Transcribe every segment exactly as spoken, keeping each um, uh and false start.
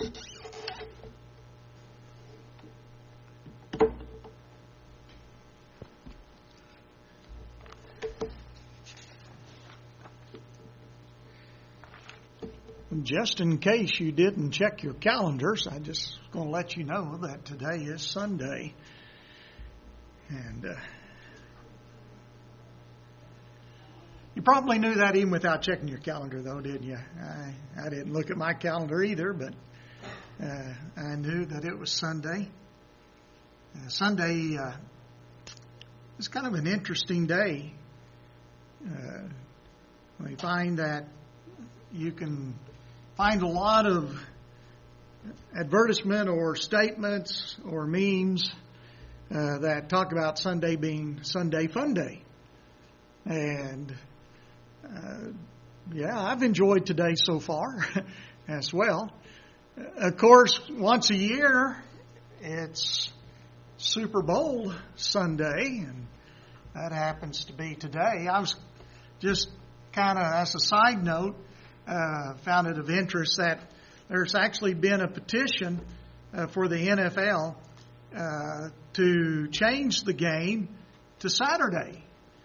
Just in case you didn't check your calendars, I just going to let you know that today is Sunday. And uh, you probably knew that even without checking your calendar, though, didn't you? I, I didn't look at my calendar either, but uh, I knew that it was Sunday. Uh, Sunday uh, is kind of an interesting day. Uh, we find that you can find a lot of advertisement or statements or memes uh, that talk about Sunday being Sunday Fun Day. And uh, yeah, I've enjoyed today so far as well. Of course, once a year, it's Super Bowl Sunday, and that happens to be today. I was just kind of, as a side note, Uh, found it of interest that there's actually been a petition uh, for the N F L uh, to change the game to Saturday.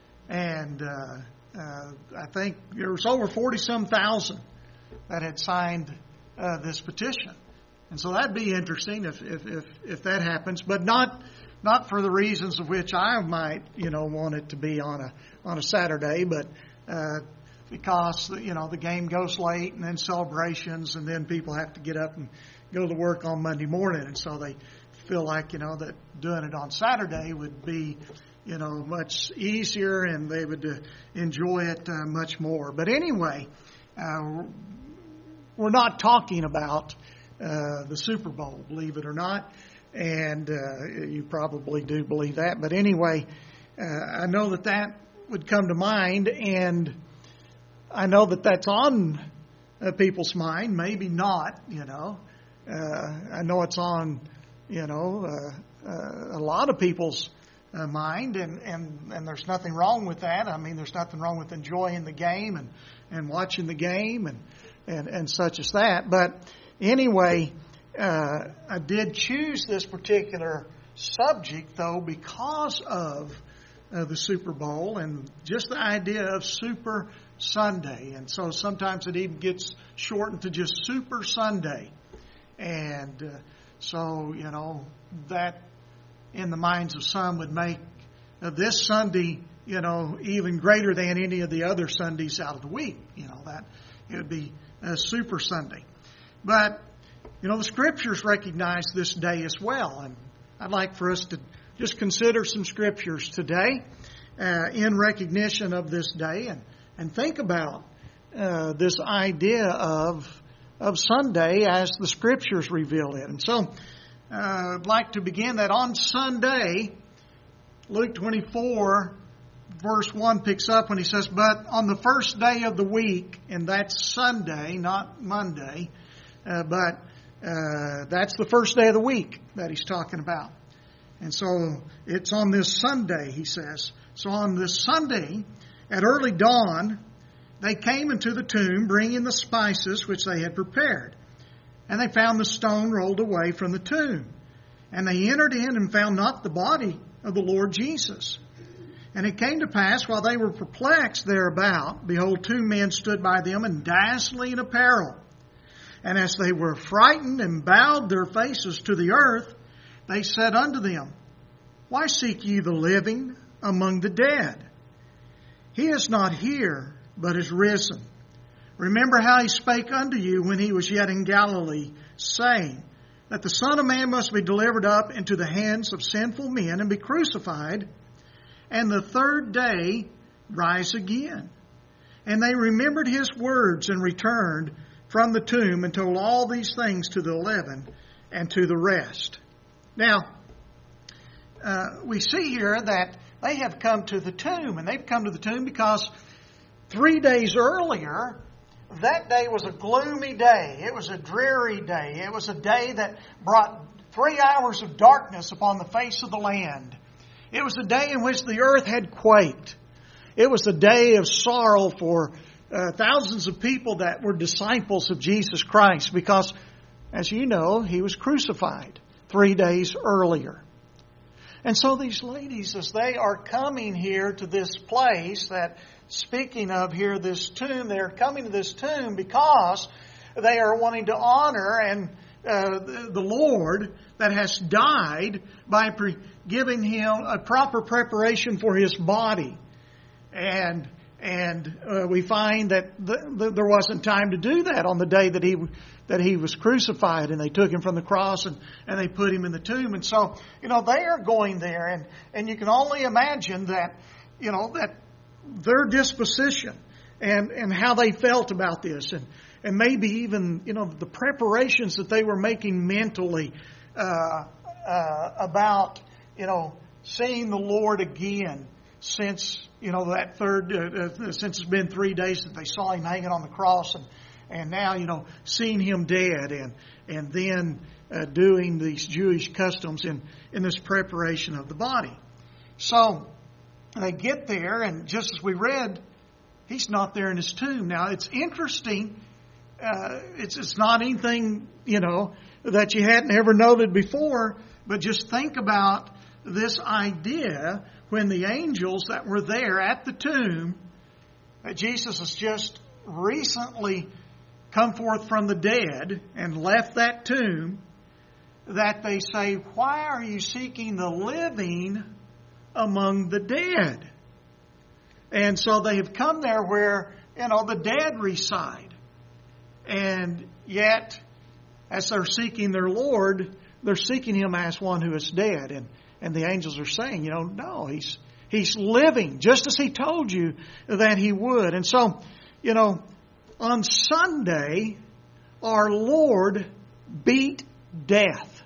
And uh, uh, I think there was over forty-some thousand that had signed uh, this petition. And so that'd be interesting if, if, if, if that happens, but not not for the reasons of which I might, you know, want it to be on a on a Saturday, but uh because, you know, the game goes late and then celebrations and then people have to get up and go to work on Monday morning. And so they feel like, you know, that doing it on Saturday would be, you know, much easier and they would uh, enjoy it uh, much more. But anyway, uh, we're not talking about uh, the Super Bowl, believe it or not. And uh, you probably do believe that. But anyway, uh, I know that that would come to mind, and I know that that's on uh, people's mind, maybe not, you know. Uh, I know it's on, you know, uh, uh, a lot of people's uh, mind, and, and, and there's nothing wrong with that. I mean, there's nothing wrong with enjoying the game and, and watching the game and, and, and such as that. But anyway, uh, I did choose this particular subject, though, because of uh, the Super Bowl and just the idea of Super Sunday. And so sometimes it even gets shortened to just Super Sunday. And uh, so, you know, that in the minds of some would make uh, this Sunday, you know, even greater than any of the other Sundays out of the week. You know, that it would be a Super Sunday. But, you know, the Scriptures recognize this day as well. And I'd like for us to just consider some Scriptures today uh, in recognition of this day, and And think about uh, this idea of of Sunday as the Scriptures reveal it. And so uh, I'd like to begin that on Sunday. Luke twenty-four, verse one picks up when he says, "But on the first day of the week," and that's Sunday, not Monday, uh, but uh, that's the first day of the week that he's talking about. And so it's on this Sunday, he says. So on this Sunday, at early dawn, they came into the tomb, bringing the spices which they had prepared. And they found the stone rolled away from the tomb. And they entered in and found not the body of the Lord Jesus. And it came to pass, while they were perplexed thereabout, behold, two men stood by them in dazzling apparel. And as they were frightened and bowed their faces to the earth, they said unto them, Why seek ye the living among the dead? He is not here, but is risen. Remember how he spake unto you when he was yet in Galilee, saying, that the Son of Man must be delivered up into the hands of sinful men and be crucified, and the third day rise again. And they remembered his words and returned from the tomb and told all these things to the eleven and to the rest. Now, uh, we see here that they have come to the tomb, and they've come to the tomb because three days earlier, that day was a gloomy day. It was a dreary day. It was a day that brought three hours of darkness upon the face of the land. It was a day in which the earth had quaked. It was a day of sorrow for uh, thousands of people that were disciples of Jesus Christ, because as you know, He was crucified three days earlier. And so these ladies, as they are coming here to this place that, speaking of here, this tomb, they're coming to this tomb because they are wanting to honor and uh, the Lord that has died by pre- giving Him a proper preparation for His body. And and uh, we find that the, the, there wasn't time to do that on the day that he that he was crucified, and they took Him from the cross and, and they put Him in the tomb. And so, you know, they are going there, and, and you can only imagine that, you know, that their disposition and, and how they felt about this, and, and maybe even, you know, the preparations that they were making mentally uh, uh, about, you know, seeing the Lord again since, you know, that third, uh, uh, since it's been three days that they saw Him hanging on the cross, and, and now, you know, seeing Him dead, and, and then uh, doing these Jewish customs in, in this preparation of the body. So they get there, and just as we read, He's not there in His tomb. Now, it's interesting. Uh, it's, it's not anything, you know, that you hadn't ever noted before, but just think about this idea when the angels that were there at the tomb, that Jesus has just recently come forth from the dead and left that tomb, that they say, "Why are you seeking the living among the dead?" And so they have come there where, you know, the dead reside. And yet, as they're seeking their Lord, they're seeking Him as one who is dead. And And the angels are saying, you know, no, he's he's living, just as He told you that He would. And so, you know, on Sunday, our Lord beat death.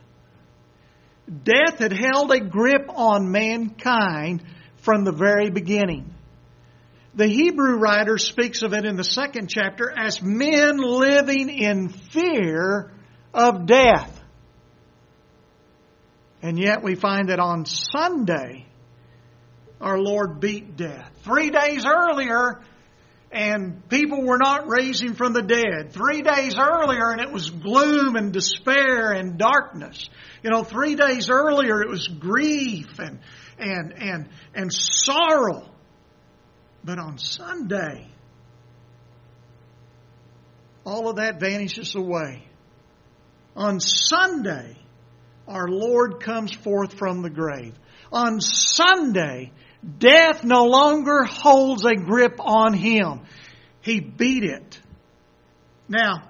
Death had held a grip on mankind from the very beginning. The Hebrew writer speaks of it in the second chapter as men living in fear of death. And yet we find that on Sunday, our Lord beat death. Three days earlier, and people were not raising from the dead. Three days earlier, and it was gloom and despair and darkness. You know, three days earlier, it was grief and and and and sorrow. But on Sunday, all of that vanishes away. On Sunday, our Lord comes forth from the grave. On Sunday, death no longer holds a grip on Him. He beat it. Now,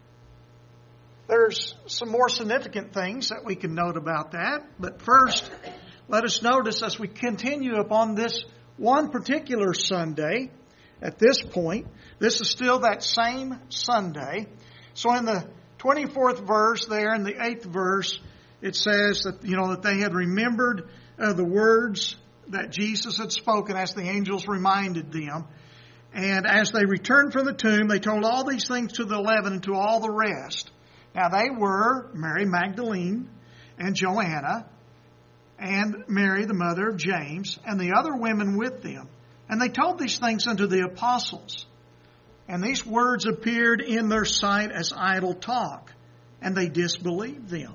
there's some more significant things that we can note about that. But first, let us notice as we continue upon this one particular Sunday, at this point, this is still that same Sunday. So in the twenty-fourth verse there, in the eighth verse, it says that, you know, that they had remembered uh, the words that Jesus had spoken as the angels reminded them. And as they returned from the tomb, they told all these things to the eleven and to all the rest. Now they were Mary Magdalene and Joanna and Mary, the mother of James, and the other women with them. And they told these things unto the apostles. And these words appeared in their sight as idle talk, and they disbelieved them.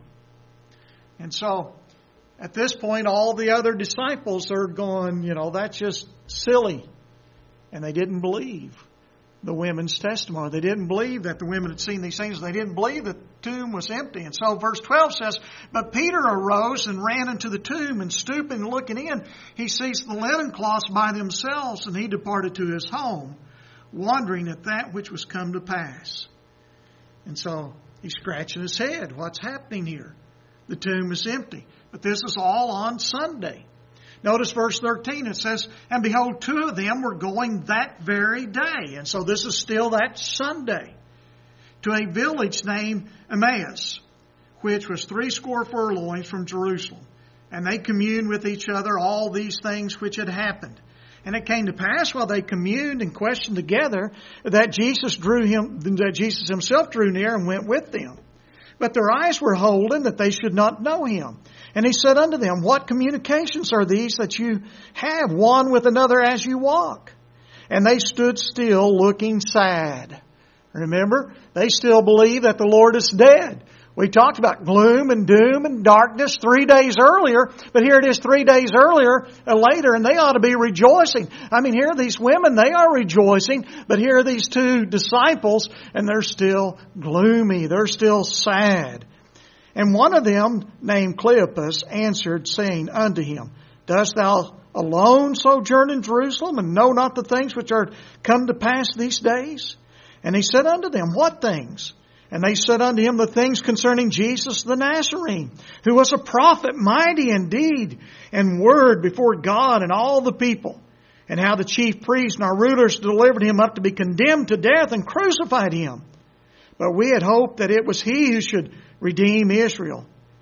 And so, at this point, all the other disciples are going, you know, that's just silly. And they didn't believe the women's testimony. They didn't believe that the women had seen these things. They didn't believe that the tomb was empty. And so verse twelve says, "But Peter arose and ran into the tomb, and stooping and looking in, he sees the linen cloths by themselves, and he departed to his home, wondering at that which was come to pass." And so he's scratching his head. What's happening here? The tomb is empty. But this is all on Sunday. Notice verse thirteen. It says, "And behold, two of them were going that very day." And so this is still that Sunday. "To a village named Emmaus, which was threescore furlongs from Jerusalem. And they communed with each other all these things which had happened. And it came to pass while they communed and questioned together that Jesus drew him, that Jesus himself drew near and went with them. But their eyes were holden that they should not know him. And he said unto them, What communications are these that you have one with another as you walk? And they stood still looking sad." Remember, they still believe that the Lord is dead. We talked about gloom and doom and darkness three days earlier, but here it is three days earlier, uh, later, and they ought to be rejoicing. I mean, here are these women, they are rejoicing, but here are these two disciples, and they're still gloomy. They're still sad. And one of them, named Cleopas, answered, saying unto him, Dost thou alone sojourn in Jerusalem, and know not the things which are come to pass these days? And he said unto them, What things? And they said unto him, The things concerning Jesus the Nazarene, who was a prophet, mighty in deed and word before God and all the people, and how the chief priests and our rulers delivered him up to be condemned to death and crucified him. But we had hoped that it was he who should redeem Israel.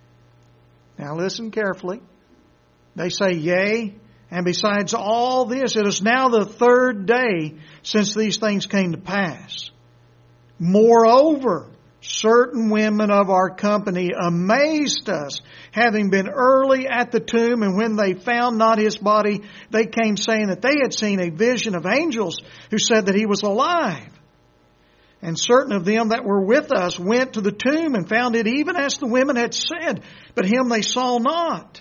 Now listen carefully. They say, Yea, and besides all this, it is now the third day since these things came to pass. Moreover, certain women of our company amazed us, having been early at the tomb, and when they found not his body, they came saying that they had seen a vision of angels who said that he was alive. And certain of them that were with us went to the tomb and found it even as the women had said, but him they saw not.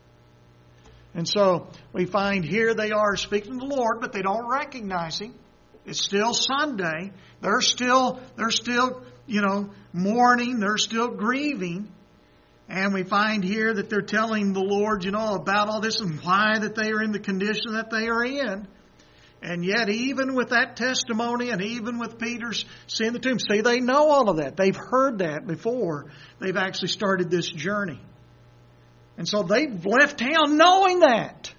And so we find here they are speaking to the Lord, but they don't recognize him. It's still Sunday. They're still, they're still, you know, mourning. They're still grieving. And we find here that they're telling the Lord, you know, about all this and why that they are in the condition that they are in. And yet, even with that testimony and even with Peter's seeing the tomb, see, they know all of that. They've heard that before they've actually started this journey. And so they've left town knowing that.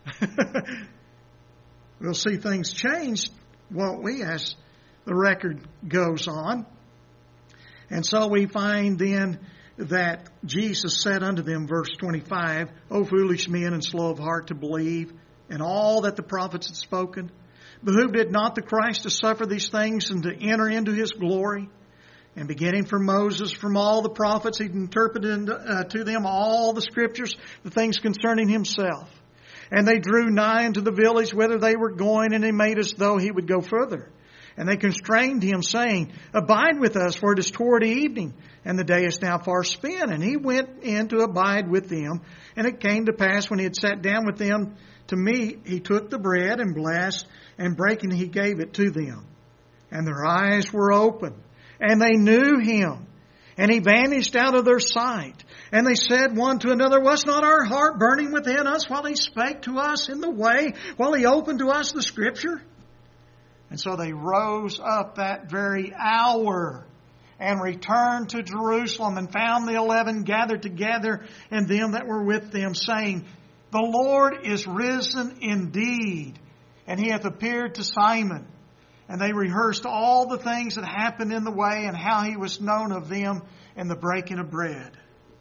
We'll see things change, won't we, as the record goes on. And so we find then that Jesus said unto them, verse twenty-five, O foolish men and slow of heart to believe, and all that the prophets had spoken. Behooved it not the Christ to suffer these things and to enter into his glory? And beginning from Moses, from all the prophets, he interpreted uh, to them all the scriptures, the things concerning himself. And they drew nigh unto the village whither they were going, and he made as though he would go further. And they constrained him, saying, Abide with us, for it is toward evening, and the day is now far spent. And he went in to abide with them. And it came to pass, when he had sat down with them to meat, he took the bread and blessed, and breaking, he gave it to them. And their eyes were open, and they knew him. And he vanished out of their sight. And they said one to another, Was not our heart burning within us while he spake to us in the way, while he opened to us the Scripture? And so they rose up that very hour and returned to Jerusalem, and found the eleven gathered together, and them that were with them, saying, The Lord is risen indeed, and he hath appeared to Simon. And they rehearsed all the things that happened in the way, and how he was known of them in the breaking of bread.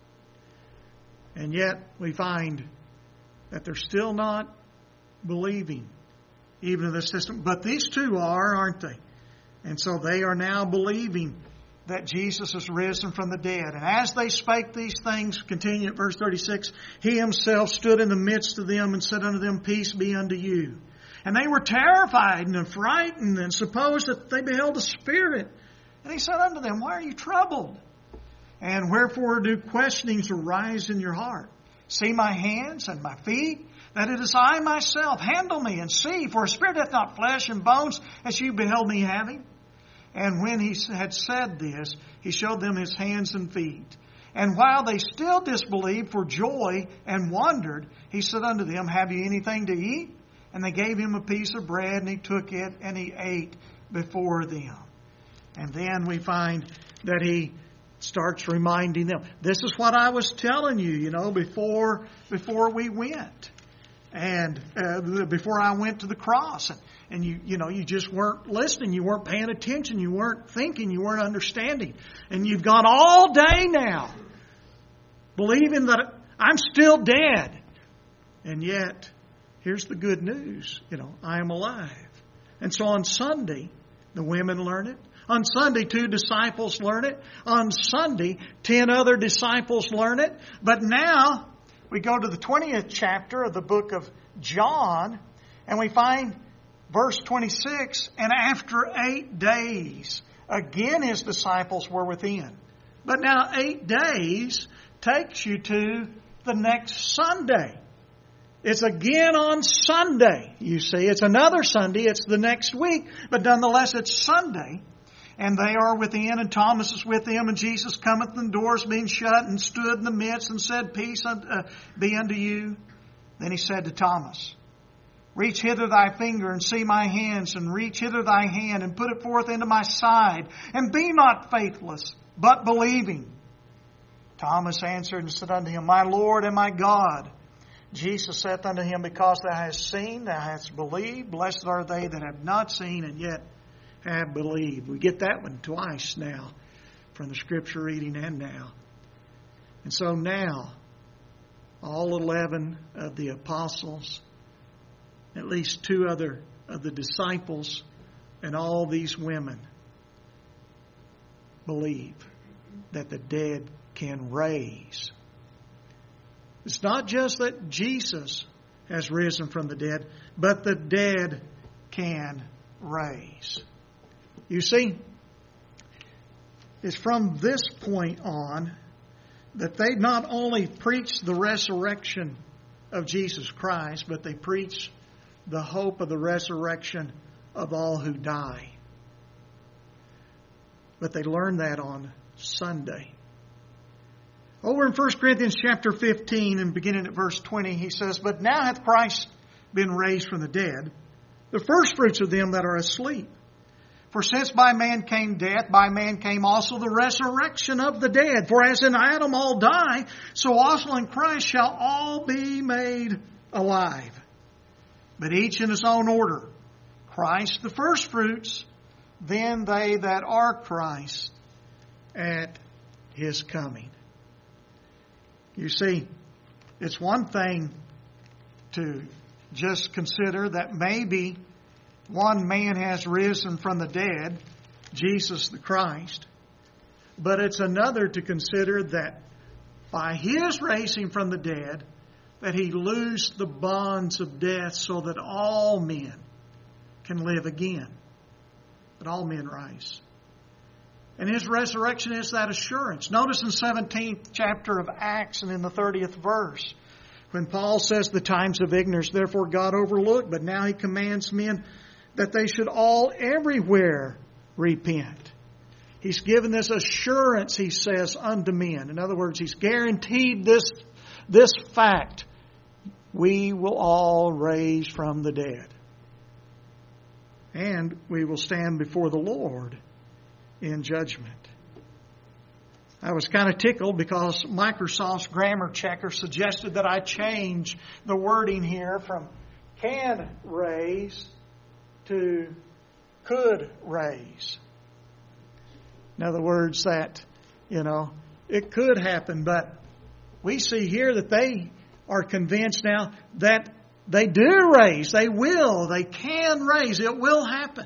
And yet we find that they're still not believing, even in this system. But these two are, aren't they? And so they are now believing that Jesus is risen from the dead. And as they spake these things, continue at verse thirty-six, he himself stood in the midst of them and said unto them, Peace be unto you. And they were terrified and frightened, and supposed that they beheld a spirit. And he said unto them, Why are you troubled? And wherefore do questionings arise in your heart? See my hands and my feet, that it is I myself. Handle me and see, for a spirit hath not flesh and bones, as you beheld me having. And when he had said this, he showed them his hands and feet. And while they still disbelieved for joy and wondered, he said unto them, Have you anything to eat? And they gave him a piece of bread, and he took it, and he ate before them. And then we find that he starts reminding them, this is what I was telling you, you know, before before we went. And uh, before I went to the cross. And, and you, you know, you just weren't listening. You weren't paying attention. You weren't thinking. You weren't understanding. And you've gone all day now believing that I'm still dead. And yet, here's the good news. You know, I am alive. And so on Sunday, the women learn it. On Sunday, two disciples learn it. On Sunday, ten other disciples learn it. But now, we go to the twentieth chapter of the book of John, and we find verse twenty-six, and after eight days, again his disciples were within, But now eight days takes you to the next Sunday. It's again on Sunday, you see. It's another Sunday. It's the next week. But nonetheless, it's Sunday. And they are within, and Thomas is with them, and Jesus cometh, and the doors being shut, and stood in the midst, and said, Peace uh, be unto you. Then he said to Thomas, Reach hither thy finger, and see my hands, and reach hither thy hand, and put it forth into my side, and be not faithless, but believing. Thomas answered and said unto him, My Lord and my God. Jesus saith unto him, Because thou hast seen, thou hast believed. Blessed are they that have not seen, and yet have believed. We get that one twice now from the Scripture reading and now. And so now, all eleven of the apostles, at least two other of the disciples, and all these women believe that the dead can raise. It's not just that Jesus has risen from the dead, but the dead can raise. You see, it's from this point on that they not only preach the resurrection of Jesus Christ, but they preach the hope of the resurrection of all who die. But they learn that on Sunday. Over in First Corinthians chapter fifteen and beginning at verse twenty, he says, But now hath Christ been raised from the dead, the firstfruits of them that are asleep. For since by man came death, by man came also the resurrection of the dead. For as in Adam all die, so also in Christ shall all be made alive. But each in his own order. Christ the firstfruits, then they that are Christ at his coming. You see, it's one thing to just consider that maybe one man has risen from the dead, Jesus the Christ. But it's another to consider that by his raising from the dead, that he loosed the bonds of death so that all men can live again. That all men rise. And his resurrection is that assurance. Notice in the seventeenth chapter of Acts and in the thirtieth verse, when Paul says the times of ignorance, therefore God overlooked, but now he commands men that they should all everywhere repent. He's given this assurance, he says, unto men. In other words, he's guaranteed this, this fact. We will all raise from the dead. And we will stand before the Lord in judgment. I was kind of tickled because Microsoft's grammar checker suggested that I change the wording here from can raise to could raise. In other words, that, you know, it could happen, but we see here that they are convinced now that they do raise. They will. They can raise. It will happen.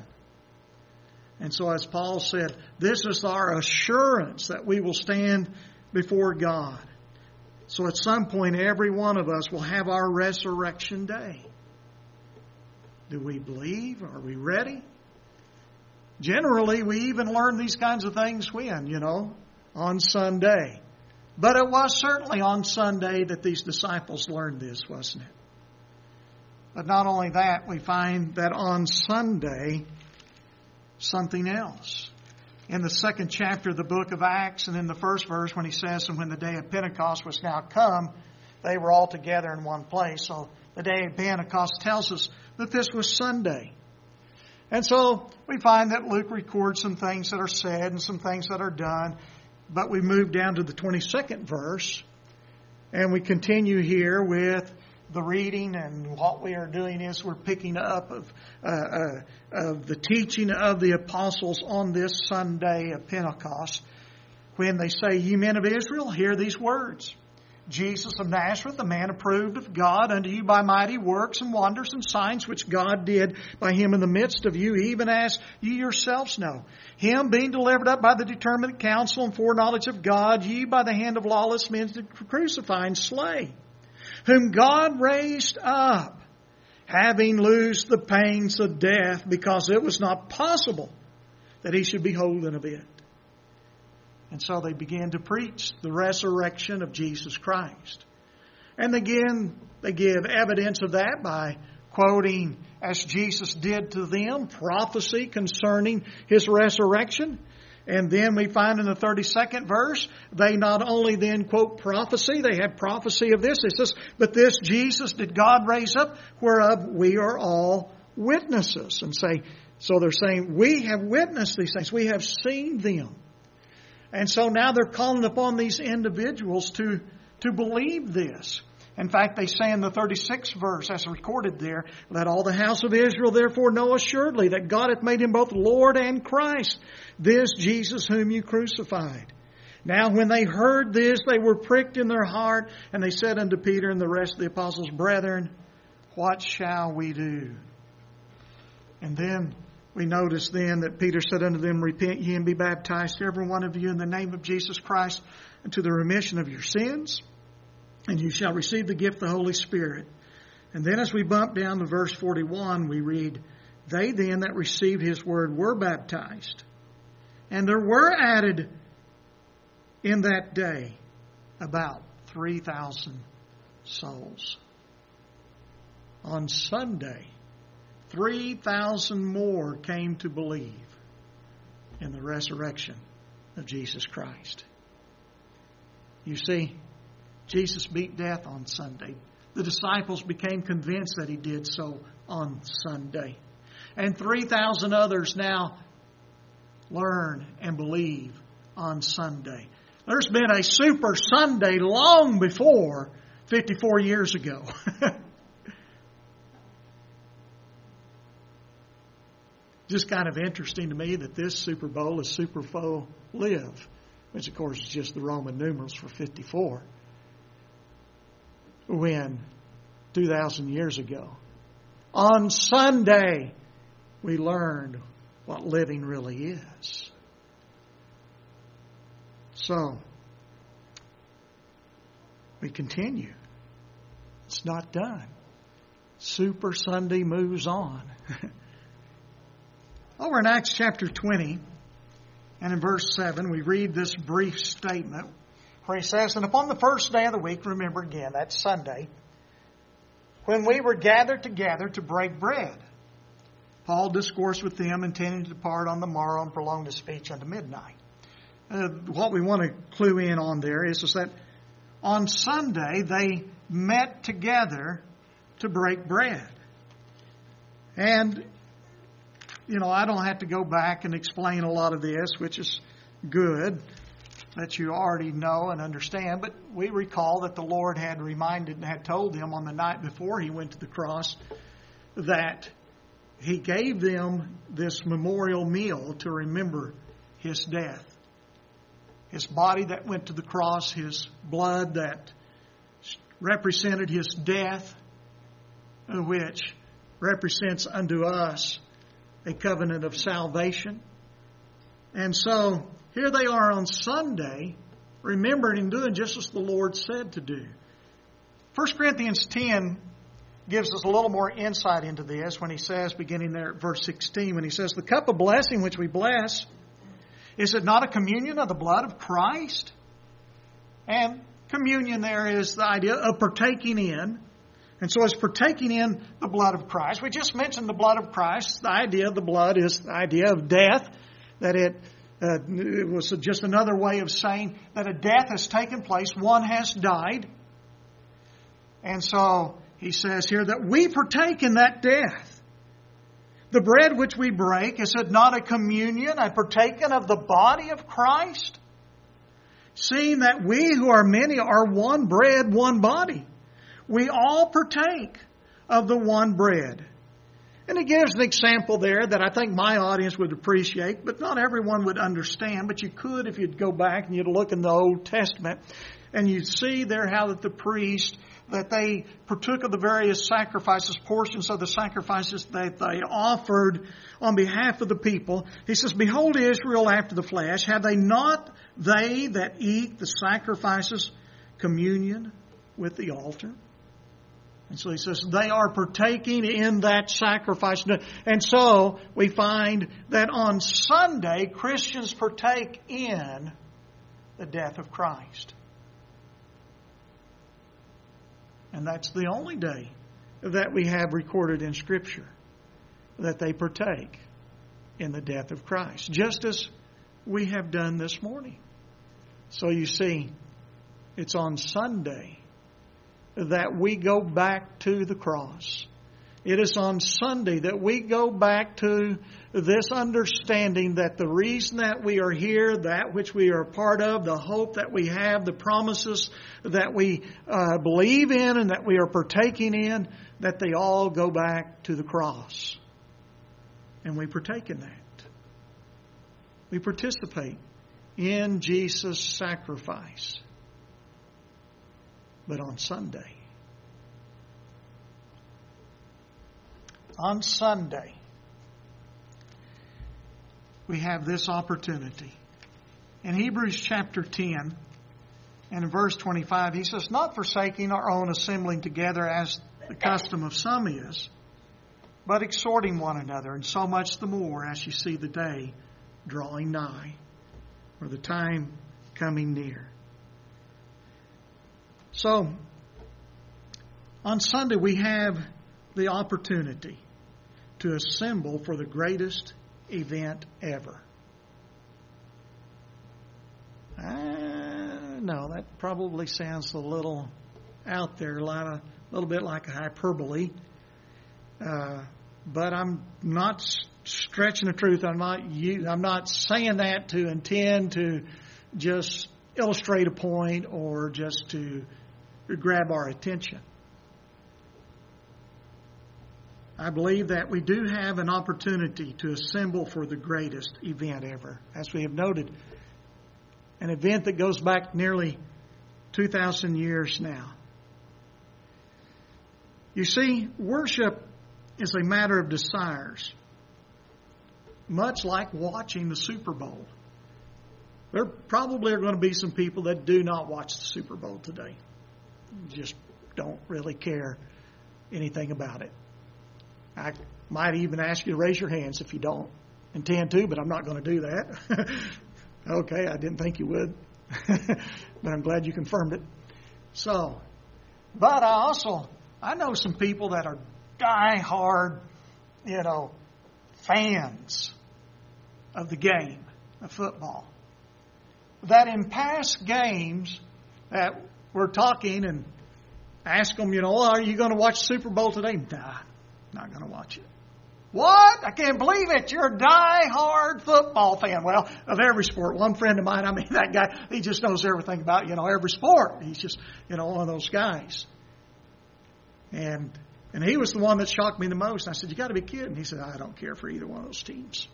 And so as Paul said, this is our assurance that we will stand before God. So at some point, every one of us will have our resurrection day. Do we believe? Are we ready? Generally, we even learn these kinds of things when, you know, on Sunday. But it was certainly on Sunday that these disciples learned this, wasn't it? But not only that, we find that on Sunday, something else. In the second chapter of the book of Acts and in the first verse when he says, and when the day of Pentecost was now come, they were all together in one place. So the day of Pentecost tells us that this was Sunday. And so we find that Luke records some things that are said and some things that are done. But we move down to the twenty-second verse and we continue here with the reading, and what we are doing is we're picking up of, uh, uh, of the teaching of the apostles on this Sunday of Pentecost when they say, Ye men of Israel, hear these words. Jesus of Nazareth, a man approved of God unto you by mighty works and wonders and signs which God did by him in the midst of you, even as ye yourselves know. Him being delivered up by the determinate counsel and foreknowledge of God, ye by the hand of lawless men did crucify and slay, whom God raised up, having loosed the pains of death, because it was not possible that he should be holden of it. And so they began to preach the resurrection of Jesus Christ. And again, they give evidence of that by quoting, as Jesus did to them, prophecy concerning His resurrection. And then we find in the thirty-second verse, they not only then quote prophecy, they had prophecy of this. It says, but this Jesus did God raise up, whereof we are all witnesses. And say, so they're saying, we have witnessed these things. We have seen them. And so now they're calling upon these individuals to, to believe this. In fact, they say in the thirty-sixth verse, as recorded there, let all the house of Israel therefore know assuredly that God hath made Him both Lord and Christ, this Jesus whom you crucified. Now when they heard this, they were pricked in their heart, and they said unto Peter and the rest of the apostles, Brethren, what shall we do? And then we notice then that Peter said unto them, Repent ye and be baptized, every one of you, in the name of Jesus Christ, unto the remission of your sins, and you shall receive the gift of the Holy Spirit. And then as we bump down to verse forty-one, we read, They then that received His word were baptized. And there were added in that day about three thousand souls. On Sunday, three thousand more came to believe in the resurrection of Jesus Christ. You see, Jesus beat death on Sunday. The disciples became convinced that He did so on Sunday. And three thousand others now learn and believe on Sunday. There's been a Super Sunday long before fifty-four years ago. Just kind of interesting to me that this Super Bowl is Super Bowl Live, which of course is just the Roman numerals for fifty-four. When two thousand years ago, on Sunday, we learned what living really is. So, we continue. It's not done. Super Sunday moves on. Over in Acts chapter twenty, and in verse seven, we read this brief statement where he says, And upon the first day of the week, remember again, that's Sunday, when we were gathered together to break bread, Paul discoursed with them, intending to depart on the morrow and prolong his speech unto midnight. Uh, what we want to clue in on there is, is that on Sunday they met together to break bread. And, you know, I don't have to go back and explain a lot of this, which is good, that you already know and understand. But we recall that the Lord had reminded and had told them on the night before He went to the cross that He gave them this memorial meal to remember His death. His body that went to the cross, His blood that represented His death, which represents unto us a covenant of salvation. And so, here they are on Sunday, remembering and doing just as the Lord said to do. First Corinthians ten gives us a little more insight into this when he says, beginning there at verse sixteen, when he says, The cup of blessing which we bless, is it not a communion of the blood of Christ? And communion there is the idea of partaking in. And so it's partaking in the blood of Christ. We just mentioned the blood of Christ. The idea of the blood is the idea of death, that it Uh, it was just another way of saying that a death has taken place. One has died. And so he says here that we partake in that death. The bread which we break, is it not a communion, a partaking of the body of Christ? Seeing that we who are many are one bread, one body. We all partake of the one bread. And it gives an example there that I think my audience would appreciate, but not everyone would understand. But you could if you'd go back and you'd look in the Old Testament, and you'd see there how that the priest, that they partook of the various sacrifices, portions of the sacrifices that they offered on behalf of the people. He says, Behold Israel after the flesh, have they not they that eat the sacrifices communion with the altar? And so he says they are partaking in that sacrifice. And so we find that on Sunday, Christians partake in the death of Christ. And that's the only day that we have recorded in Scripture that they partake in the death of Christ, just as we have done this morning. So you see, it's on Sunday that we go back to the cross. It is on Sunday that we go back to this understanding that the reason that we are here, that which we are a part of, the hope that we have, the promises that we uh, believe in and that we are partaking in, that they all go back to the cross. And we partake in that. We participate in Jesus' sacrifice. But on Sunday, on Sunday, we have this opportunity. In Hebrews chapter ten and in verse twenty-five, he says, not forsaking our own assembling together as the custom of some is, but exhorting one another, and so much the more as you see the day drawing nigh, or the time coming near. So, on Sunday we have the opportunity to assemble for the greatest event ever. Uh, no, that probably sounds a little out there, a, lot of, a little bit like a hyperbole. Uh, but I'm not stretching the truth. I'm not. I'm not saying that to intend to just illustrate a point or just to grab our attention. I believe that we do have an opportunity to assemble for the greatest event ever. As we have noted, an event that goes back nearly two thousand years now. You see, worship is a matter of desires, much like watching the Super Bowl. There probably are going to be some people that do not watch the Super Bowl today. Just don't really care anything about it. I might even ask you to raise your hands if you don't intend to, but I'm not going to do that. Okay, I didn't think you would, but I'm glad you confirmed it. So, but I also, I know some people that are die-hard, you know, fans of the game of football. That in past games that we're talking and ask them, you know, are you going to watch the Super Bowl today? Nah, not going to watch it. What? I can't believe it. You're a die-hard football fan. Well, of every sport. One friend of mine, I mean, that guy, he just knows everything about, you know, every sport. He's just, you know, one of those guys. And and he was the one that shocked me the most. I said, you got to be kidding. He said, I don't care for either one of those teams.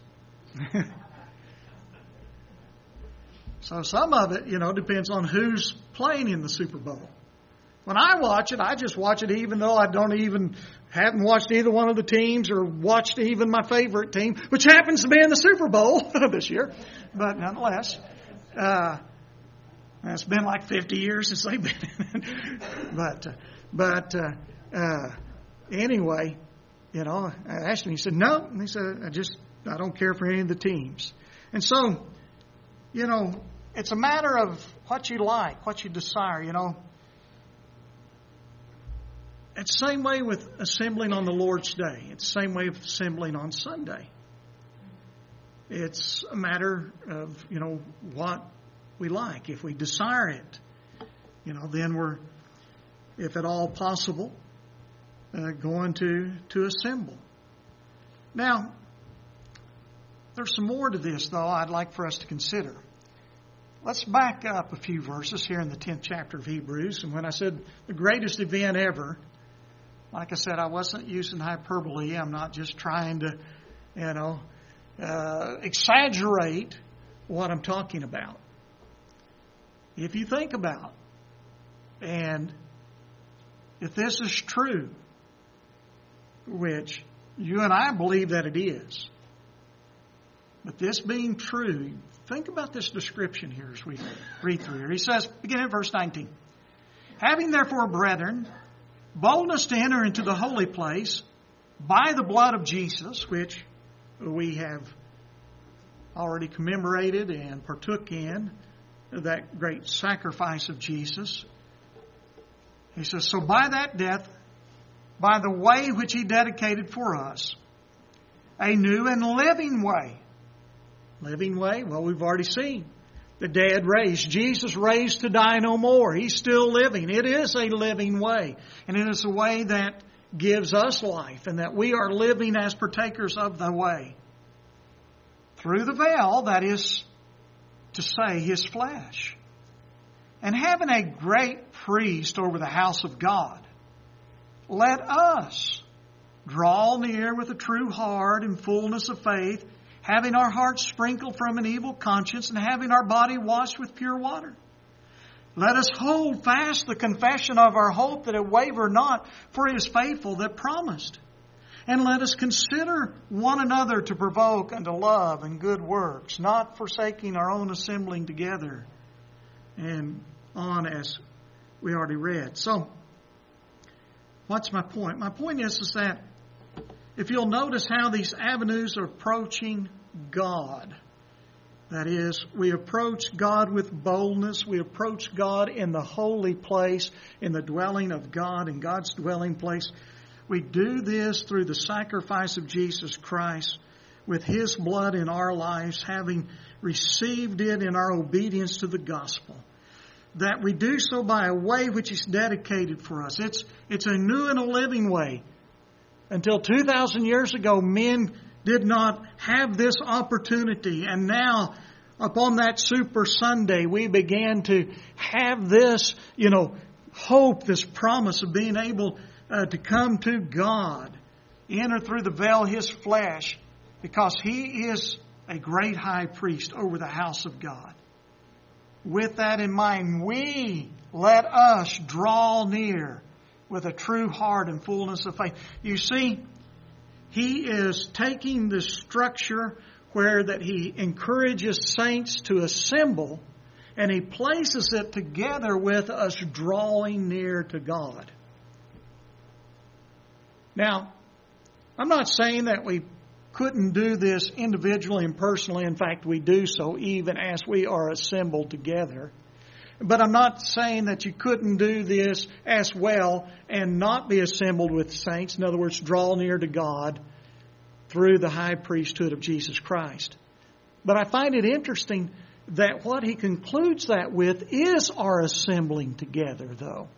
So some of it, you know, depends on who's playing in the Super Bowl. When I watch it, I just watch it even though I don't even, haven't watched either one of the teams or watched even my favorite team, which happens to be in the Super Bowl this year. But nonetheless, uh, it's been like fifty years since they've been in it. But, uh, but uh, uh, anyway, you know, I asked him, he said, no. And he said, I just, I don't care for any of the teams. And so, you know, it's a matter of what you like, what you desire, you know. It's the same way with assembling on the Lord's Day. It's the same way with assembling on Sunday. It's a matter of, you know, what we like. If we desire it, you know, then we're, if at all possible, uh, going to, to assemble. Now, there's some more to this, though, I'd like for us to consider. Let's back up a few verses here in the tenth chapter of Hebrews. And when I said the greatest event ever, like I said, I wasn't using hyperbole. I'm not just trying to, you know, uh, exaggerate what I'm talking about. If you think about it, and if this is true, which you and I believe that it is, but this being true, think about this description here as we read through here. He says, beginning at verse nineteen, having therefore, brethren, boldness to enter into the holy place by the blood of Jesus, which we have already commemorated and partook in that great sacrifice of Jesus. He says, so by that death, by the way which He dedicated for us, a new and living way. Living way? Well, we've already seen. The dead raised. Jesus raised to die no more. He's still living. It is a living way. And it is a way that gives us life and that we are living as partakers of the way. Through the veil, that is to say, His flesh. And having a great priest over the house of God, let us draw near with a true heart and fullness of faith, having our hearts sprinkled from an evil conscience and having our body washed with pure water. Let us hold fast the confession of our hope, that it waver not, for He is faithful that promised. And let us consider one another to provoke unto love and good works, not forsaking our own assembling together. And on as we already read. So, what's my point? My point is, is that if you'll notice how these avenues are approaching God. That is, we approach God with boldness. We approach God in the holy place, in the dwelling of God, in God's dwelling place. We do this through the sacrifice of Jesus Christ, with His blood in our lives, having received it in our obedience to the gospel. That we do so by a way which is dedicated for us. It's, it's a new and a living way. Until two thousand years ago, men did not have this opportunity. And now, upon that Super Sunday, we began to have this, you know, hope, this promise of being able uh, to come to God, enter through the veil of His flesh, because He is a great high priest over the house of God. With that in mind, we let us draw near with a true heart and fullness of faith. You see, He is taking the structure where that He encourages saints to assemble, and He places it together with us drawing near to God. Now, I'm not saying that we couldn't do this individually and personally. In fact, we do so even as we are assembled together. But I'm not saying that you couldn't do this as well and not be assembled with saints. In other words, draw near to God through the high priesthood of Jesus Christ. But I find it interesting that what he concludes that with is our assembling together, though.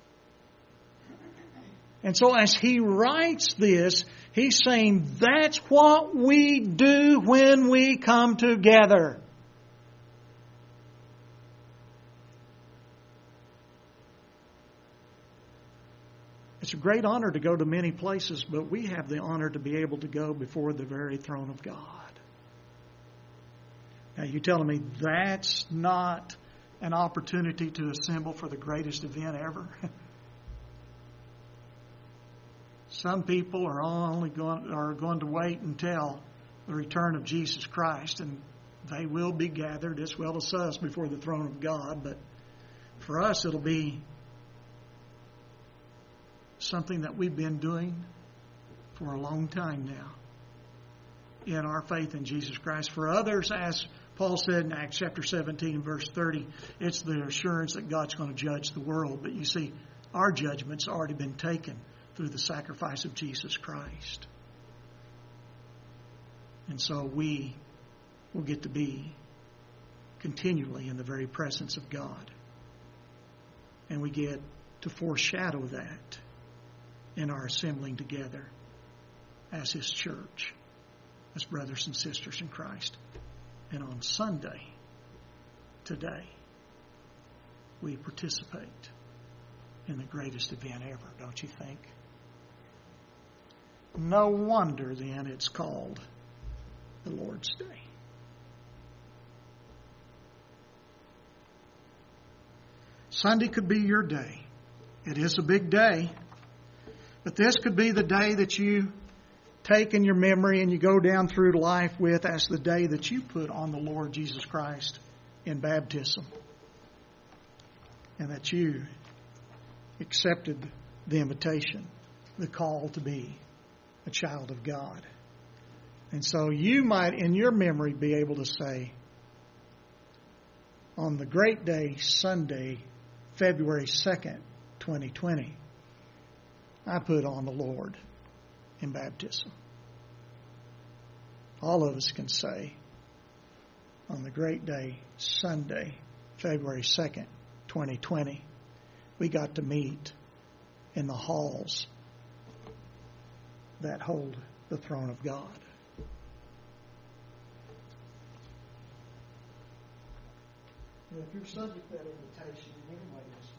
And so as he writes this, he's saying that's what we do when we come together. It's a great honor to go to many places, but we have the honor to be able to go before the very throne of God. Now, you're telling me that's not an opportunity to assemble for the greatest event ever? Some people are only going are going to wait until the return of Jesus Christ, and they will be gathered as well as us before the throne of God. But for us, it'll be something that we've been doing for a long time now in our faith in Jesus Christ. For others, as Paul said in Acts chapter seventeen, verse thirty, it's the assurance that God's going to judge the world. But you see, our judgment's already been taken through the sacrifice of Jesus Christ. And so we will get to be continually in the very presence of God. And we get to foreshadow that in our assembling together as His church, as brothers and sisters in Christ. And on Sunday, today, we participate in the greatest event ever, don't you think? No wonder, then, it's called the Lord's Day. Sunday could be your day. It is a big day. But this could be the day that you take in your memory and you go down through life with as the day that you put on the Lord Jesus Christ in baptism. And that you accepted the invitation, the call to be a child of God. And so you might, in your memory, be able to say, on the great day, Sunday, February second, twenty twenty, I put on the Lord in baptism. All of us can say, on the great day, Sunday, February second, twenty twenty, we got to meet in the halls that hold the throne of God. Well, if you're subject to that invitation in any way this